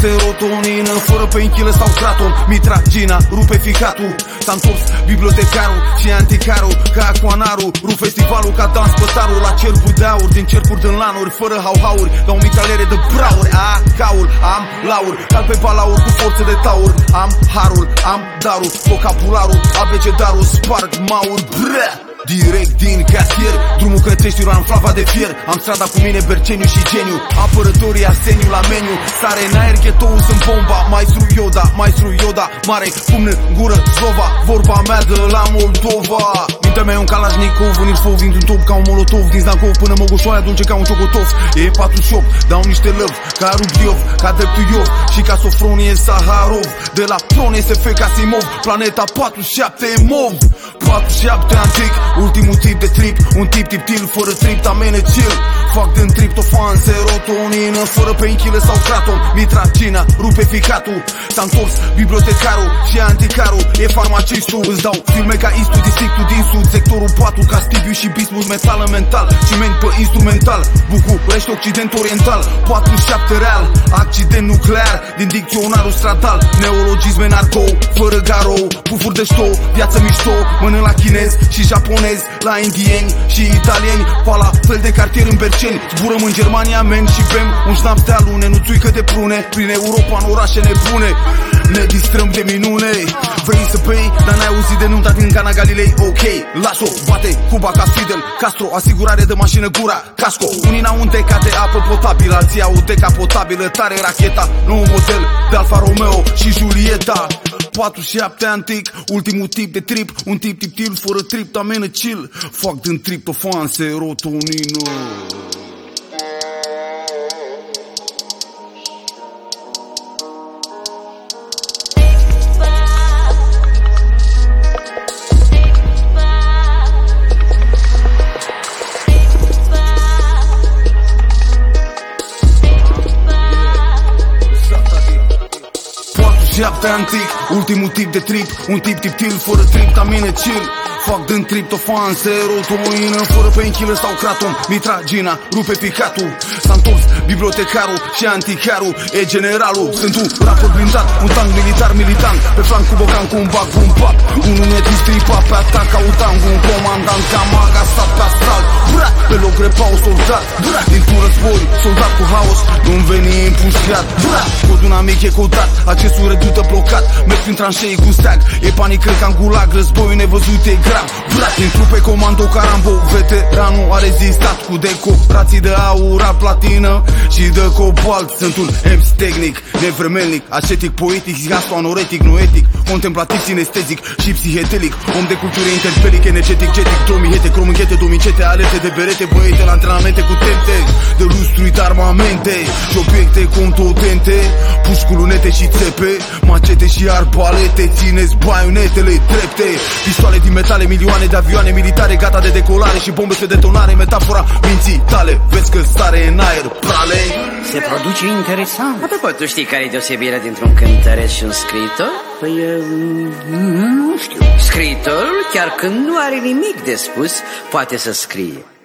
serotonină, fără painkiller sau Kraton. Mitragina rupe ficatul, s-a întors bibliotecarul și anticarul ca Aquanaru. Rup festivalul ca dans pătarul la cercuri de aur, din cercuri din lanuri, fără hau-hauri, ca o mitraliere de brauri. Caul, am laur, cal pe balaur cu forță de taur. Am harul, am darul, vocabularul, abecedarul, sparg maur. Direct din cartier, drumul către știura în flava de fier. Am strada cu mine, Berceniu și geniu, apărătorii Arseniu la meniu. Sare în aer, ghetoul sunt bomba, maestru Yoda, mare pumn în gură, Zova, vorba mea de la Moldova. Mintea mea e un Kalashnikov, un Ilfov, dintr-un top ca un Molotov, din Znankov până Mogoșoaia, dulce ca un ciocotov. E 48, dau niște lăv, ca Rubiov, ca dreptul Iov și ca Sofronie Saharov. De la Prone SF ca Simov, planeta 47 e mov. 47 antic, ultimul tip de trip, un tip-til, fără triptamene chill. Fac din triptofan, serotonină, fără painkiller sau Kraton. Mitragina rupe ficatul, s-a întors bibliotecarul și anticarul e farmacistul. Îți dau filme ca Istu, districtul din sud, sectorul 4 ca Stibiu și Bismuth, metal în mental, ciment pe instrumental, București, Occident Oriental, 47 real, accident nuclear din dicționarul stradal. Neologisme narco, fără garou, pufuri de ștou, viață mișto, mănânc la chinez și japonez, la indieni și italieni, la fel de cartier în Berceni. Zburăm în Germania, men, și bem un șnaps de alune, nu țuică de prune, prin Europa în orașe nebune. Ne distrăm de minune. Vrei să bei, dar n-ai auzit de nunta din Cana Galilei? Ok, las-o, bate Cuba ca Fidel Castro, asigurare de mașină gura, casco. Unii n-au un deca de apă potabilă, alții au o deca potabilă, tare racheta, nou model de Alfa Romeo și Julieta. 47 antic, ultimul tip de trip, un tip-til, fără triptamene chill. Fac din triptofan serotonină. Antic, ultimul tip de trip, un tip-til, fără triptamine chill. Fac din triptofan serotonină, fără painkiller sau Kraton. Mitragina rupe picatul, s-a întors bibliotecarul și anticarul e generalul. Sunt un rapper blindat, un tank militar militant, pe flanc cu bocan cu un bac, un pap. Unul netri stripa pe atac ca un tank, un comandant ca maga stat pe astral. Pe loc repa un soldat, dintr-un război, soldat cu haos, nu-mi veni împușcat. Codul amic e codat, accesul redută blocat, merg prin tranșei cu stag, e panică ca în gulag, războiul nevăzut e grav. Din trupe comando Carambo, veteranul a rezistat cu decorații de aur, platină și de cobalt. Sunt un MC tehnic, nevremelnic, ascetic, poetic, gastroanoretic, noetic, contemplativ, sinestezic și psihedelic. Om de cultură interpelic, energetic, jetic, dromihete, cromânchete, domicete, alete de berete, băiete la antrenamente cu tente de lustruit armamente și obiecte contundente, puși cu lunete și țepe, macete și arbalete, țineți baionetele drepte, pistoale din metale, milioane de avioane militare gata de decolare și bombe de detonare, metafora minții tale, vezi că sare în aer, prale. Se produce interesant. Apropo, tu știi care e deosebirea dintre un cântăreț și un scriitor? Păi, nu știu. Scriitorul, chiar când nu are nimic de spus, poate să scrie.